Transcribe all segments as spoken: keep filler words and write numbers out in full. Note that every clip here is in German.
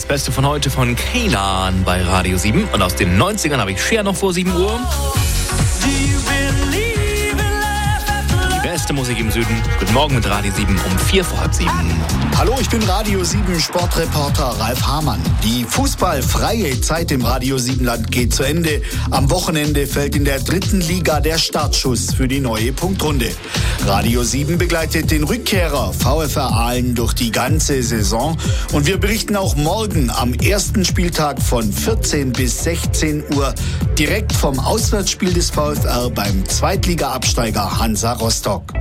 Beste von heute von Kaylan bei Radio sieben. Und aus den neunzigern habe ich Cher noch vor sieben Uhr. Die beste Musik im Süden. Guten Morgen mit Radio sieben um vier vor halb sieben. Hallo, ich bin Radio sieben Sportreporter Ralf Hamann. Die fußballfreie Zeit im Radio sieben Land geht zu Ende. Am Wochenende fällt in der dritten Liga der Startschuss für die neue Punktrunde. Radio sieben begleitet den Rückkehrer VfR Aalen durch die ganze Saison. Und wir berichten auch morgen am ersten Spieltag von vierzehn bis sechzehn Uhr direkt vom Auswärtsspiel des VfR beim Zweitliga-Absteiger Hansa Rostock.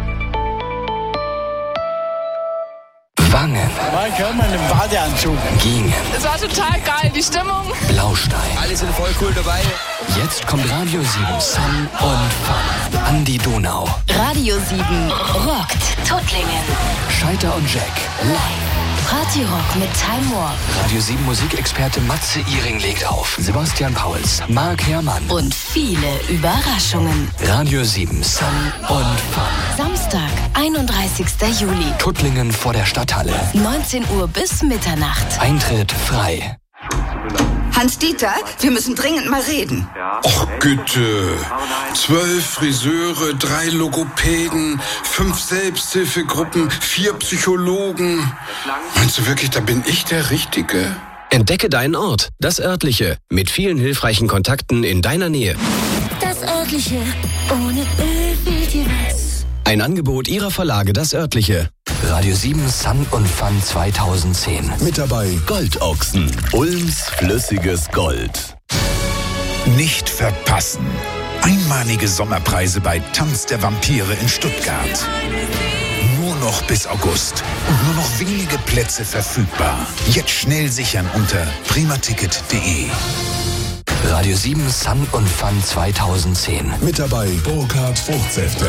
Wangen. Mike Hörmann im Badeanzug. Gingen. Es war total geil, die Stimmung. Blaustein. Alle sind voll cool dabei. Jetzt kommt Radio sieben Sun und Fun an die Donau. Radio sieben rockt Tuttlingen. Scheiter und Jack. Live. Partyrock mit Time Warp. Radio sieben Musikexperte Matze Iring legt auf. Sebastian Pauls, Marc Herrmann. Und viele Überraschungen. Radio sieben Sun und Fun. Samstag, einunddreißigster Juli. Tuttlingen vor der Stadthalle. neunzehn Uhr bis Mitternacht. Eintritt frei. Hans-Dieter, wir müssen dringend mal reden. Och, Güte. Zwölf Friseure, drei Logopäden, fünf Selbsthilfegruppen, vier Psychologen. Meinst du wirklich, da bin ich der Richtige? Entdecke deinen Ort, das Örtliche, mit vielen hilfreichen Kontakten in deiner Nähe. Das Örtliche, ohne Öl fehlt dir was. Ein Angebot ihrer Verlage, das Örtliche. Radio sieben Sun und Fun zweitausendzehn. Mit dabei Goldochsen, Ulms flüssiges Gold. Nicht verpassen. Einmalige Sommerpreise bei Tanz der Vampire in Stuttgart. Nur noch bis August und nur noch wenige Plätze verfügbar. Jetzt schnell sichern unter primaticket punkt de. Radio sieben Sun und Fun zweitausendzehn. Mit dabei Burkhardt Fruchtsäfte.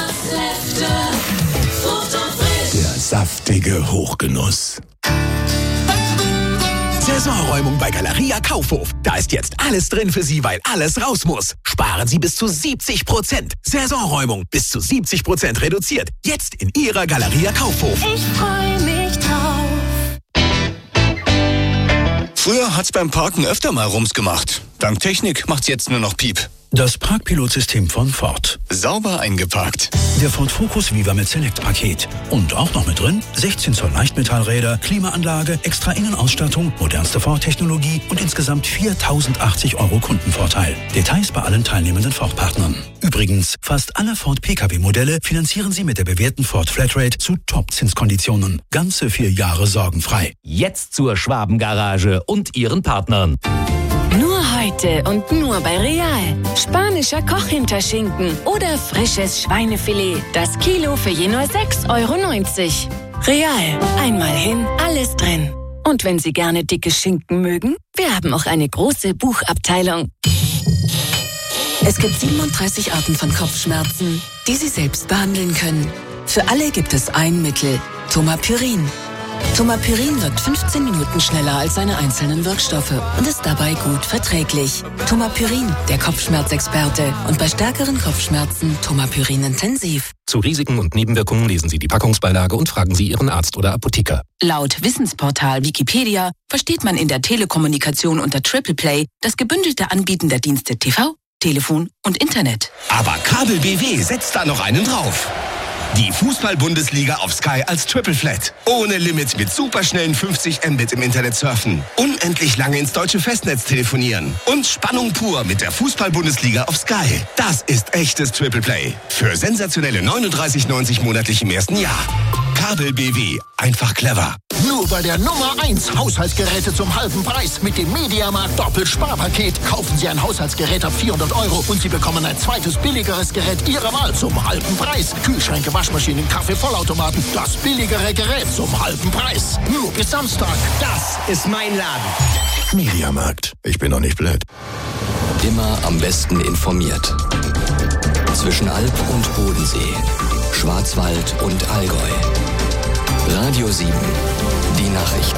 Der saftige Hochgenuss. Saisonräumung bei Galeria Kaufhof. Da ist jetzt alles drin für Sie, weil alles raus muss. Sparen Sie bis zu siebzig Prozent. Saisonräumung bis zu siebzig Prozent reduziert. Jetzt in Ihrer Galeria Kaufhof. Ich freue mich drauf. Früher hat's beim Parken öfter mal Rums gemacht. Dank Technik macht's jetzt nur noch Piep. Das Parkpilotsystem von Ford. Sauber eingeparkt. Der Ford Focus Viva mit Select-Paket. Und auch noch mit drin sechzehn Zoll Leichtmetallräder, Klimaanlage, extra Innenausstattung, modernste Ford-Technologie und insgesamt viertausendachtzig Euro Kundenvorteil. Details bei allen teilnehmenden Ford-Partnern. Übrigens, fast alle Ford-P K W-Modelle finanzieren Sie mit der bewährten Ford Flatrate zu Top-Zinskonditionen. Ganze vier Jahre sorgenfrei. Jetzt zur Schwabengarage und ihren Partnern. Nur heute und nur bei Real. Spanischer Kochhinterschinken oder frisches Schweinefilet. Das Kilo für je nur sechs Euro neunzig. Real. Einmal hin, alles drin. Und wenn Sie gerne dicke Schinken mögen, wir haben auch eine große Buchabteilung. Es gibt siebenunddreißig Arten von Kopfschmerzen, die Sie selbst behandeln können. Für alle gibt es ein Mittel, Tomapyrin. Tomapyrin wirkt fünfzehn Minuten schneller als seine einzelnen Wirkstoffe und ist dabei gut verträglich. Tomapyrin, der Kopfschmerzexperte. Und bei stärkeren Kopfschmerzen Tomapyrin intensiv. Zu Risiken und Nebenwirkungen lesen Sie die Packungsbeilage und fragen Sie Ihren Arzt oder Apotheker. Laut Wissensportal Wikipedia versteht man in der Telekommunikation unter Triple Play das gebündelte Anbieten der Dienste T V, Telefon und Internet. Aber Kabel B W setzt da noch einen drauf. Die Fußball-Bundesliga auf Sky als Triple Flat. Ohne Limit mit superschnellen fünfzig Mbit im Internet surfen. Unendlich lange ins deutsche Festnetz telefonieren. Und Spannung pur mit der Fußball-Bundesliga auf Sky. Das ist echtes Triple Play. Für sensationelle neununddreißig neunzig monatlich im ersten Jahr. Kabel B W. Einfach clever. Nur bei der Nummer eins Haushaltsgeräte zum halben Preis mit dem Mediamarkt Doppelsparpaket. Kaufen Sie ein Haushaltsgerät ab vierhundert Euro und Sie bekommen ein zweites billigeres Gerät Ihrer Wahl zum halben Preis. Kühlschränke, Waschmaschinen, Kaffee, Vollautomaten. Das billigere Gerät zum halben Preis. Nur bis Samstag. Das ist mein Laden. Mediamarkt. Ich bin doch nicht blöd. Immer am besten informiert. Zwischen Alp und Bodensee. Schwarzwald und Allgäu. Radio sieben. Die Nachrichten.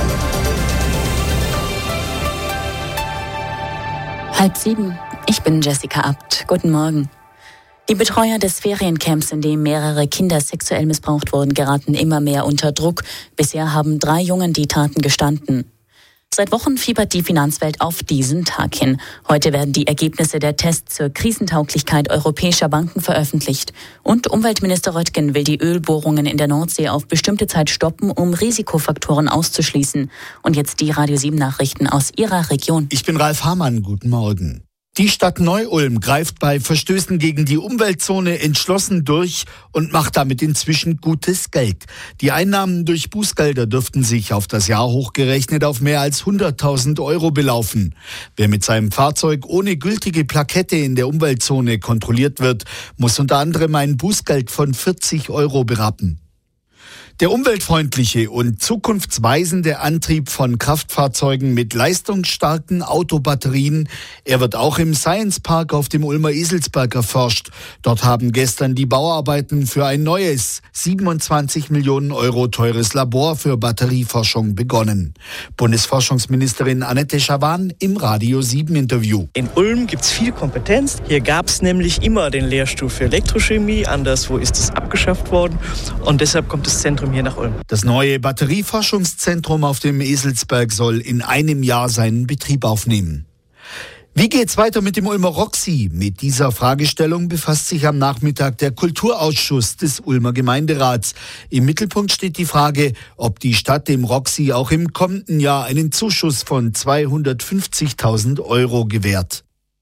Halb sieben. Ich bin Jessica Abt. Guten Morgen. Die Betreuer des Feriencamps, in dem mehrere Kinder sexuell missbraucht wurden, geraten immer mehr unter Druck. Bisher haben drei Jungen die Taten gestanden. Seit Wochen fiebert die Finanzwelt auf diesen Tag hin. Heute werden die Ergebnisse der Tests zur Krisentauglichkeit europäischer Banken veröffentlicht. Und Umweltminister Röttgen will die Ölbohrungen in der Nordsee auf bestimmte Zeit stoppen, um Risikofaktoren auszuschließen. Und jetzt die Radio sieben Nachrichten aus Ihrer Region. Ich bin Ralf Hamann, guten Morgen. Die Stadt Neu-Ulm greift bei Verstößen gegen die Umweltzone entschlossen durch und macht damit inzwischen gutes Geld. Die Einnahmen durch Bußgelder dürften sich auf das Jahr hochgerechnet auf mehr als hunderttausend Euro belaufen. Wer mit seinem Fahrzeug ohne gültige Plakette in der Umweltzone kontrolliert wird, muss unter anderem ein Bußgeld von vierzig Euro berappen. Der umweltfreundliche und zukunftsweisende Antrieb von Kraftfahrzeugen mit leistungsstarken Autobatterien, er wird auch im Science Park auf dem Ulmer Eselsberg erforscht. Dort haben gestern die Bauarbeiten für ein neues, siebenundzwanzig Millionen Euro teures Labor für Batterieforschung begonnen. Bundesforschungsministerin Annette Schawan im Radio sieben Interview. In Ulm gibt's viel Kompetenz. Hier gab's nämlich immer den Lehrstuhl für Elektrochemie. Anderswo ist es abgeschafft worden. Und deshalb kommt das Zentrum hier nach Ulm. Das neue Batterieforschungszentrum auf dem Eselsberg soll in einem Jahr seinen Betrieb aufnehmen. Wie geht's weiter mit dem Ulmer Roxy? Mit dieser Fragestellung befasst sich am Nachmittag der Kulturausschuss des Ulmer Gemeinderats. Im Mittelpunkt steht die Frage, ob die Stadt dem Roxy auch im kommenden Jahr einen Zuschuss von zweihundertfünfzigtausend Euro gewährt.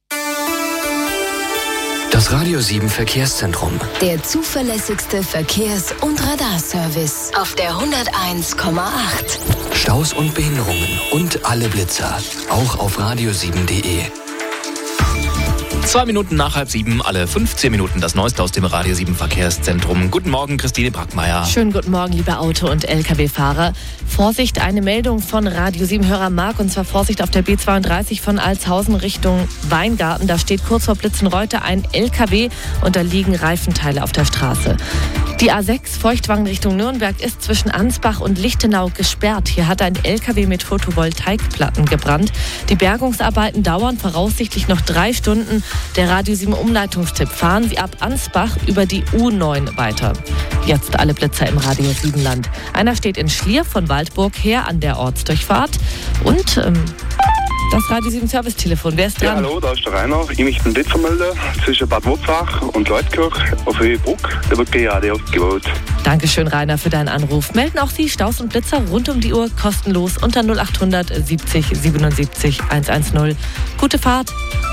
Das Radio sieben Verkehrszentrum. Der zuverlässigste Verkehrs- und Radarservice auf der hunderteins Komma acht. Staus und Behinderungen und alle Blitzer. Auch auf radio sieben punkt de. Zwei Minuten nach halb sieben, alle fünfzehn Minuten das Neueste aus dem Radio sieben Verkehrszentrum. Guten Morgen, Christine Brackmeier. Schönen guten Morgen, liebe Auto- und L K W-Fahrer. Vorsicht, eine Meldung von Radio sieben-Hörer Mark, und zwar Vorsicht auf der B zweiunddreißig von Altshausen Richtung Weingarten. Da steht kurz vor Blitzenreute ein L K W und da liegen Reifenteile auf der Straße. Die A sechs Feuchtwangen Richtung Nürnberg ist zwischen Ansbach und Lichtenau gesperrt. Hier hat ein L K W mit Photovoltaikplatten gebrannt. Die Bergungsarbeiten dauern voraussichtlich noch drei Stunden. Der Radio sieben Umleitungstipp: fahren Sie ab Ansbach über die U neun weiter. Jetzt alle Blitzer im Radio sieben Land. Einer steht in Schlier von Waldburg her an der Ortsdurchfahrt. Und ähm, das Radio sieben Servicetelefon. Wer ist dran? Ja, hallo, da ist der Rainer. Ich möchte einen Blitzer melden zwischen Bad Wurzach und Leutkirch auf Höhebrück. Der wird gerade aufgebaut. Dankeschön, Rainer, für deinen Anruf. Melden auch Sie Staus und Blitzer rund um die Uhr kostenlos unter null achthundert siebzig siebenundsiebzig hundertzehn. Gute Fahrt.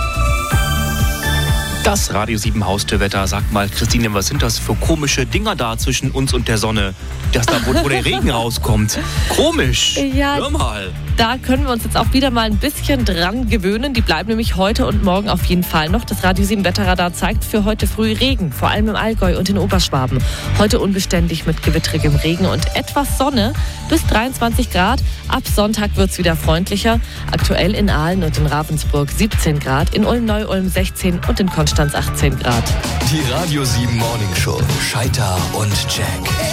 Das Radio sieben Haustürwetter. Sag mal, Christine, was sind das für komische Dinger da zwischen uns und der Sonne? Das da, wo, wo der Regen rauskommt. Komisch. Ja, hör mal. Da können wir uns jetzt auch wieder mal ein bisschen dran gewöhnen. Die bleiben nämlich heute und morgen auf jeden Fall noch. Das Radio sieben Wetterradar zeigt für heute früh Regen, vor allem im Allgäu und in Oberschwaben. Heute unbeständig mit gewitterigem Regen und etwas Sonne bis dreiundzwanzig Grad. Ab Sonntag wird es wieder freundlicher. Aktuell in Aalen und in Ravensburg siebzehn Grad, in Ulm-Neu-Ulm sechzehn und in Konstanz achtzehn Grad. Die Radio sieben Morning Show. Scheiter und Jack.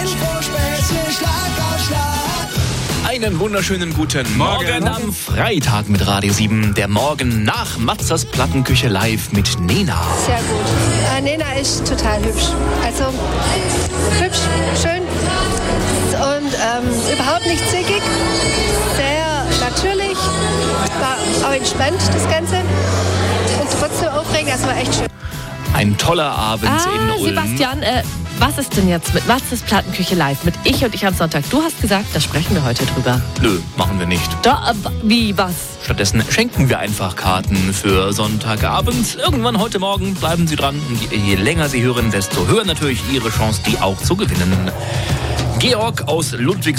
Einen wunderschönen guten Morgen, Morgen am Freitag mit Radio sieben. Der Morgen nach Matzers Plattenküche live mit Nena. Sehr gut. Äh, Nena ist total hübsch. Also hübsch, schön und ähm, überhaupt nicht zickig. Sehr natürlich, war auch entspannt das Ganze und trotzdem aufregend. Das war echt schön. Ein toller Abend ah, in Ulm. Sebastian, äh, was ist denn jetzt mit Matzes Plattenküche live? Mit Ich und ich am Sonntag. Du hast gesagt, da sprechen wir heute drüber. Nö, machen wir nicht. Da, äh, wie, was? Stattdessen schenken wir einfach Karten für Sonntagabend. Irgendwann heute Morgen bleiben Sie dran. Und je länger Sie hören, desto höher natürlich Ihre Chance, die auch zu gewinnen. Georg aus Ludwigsburg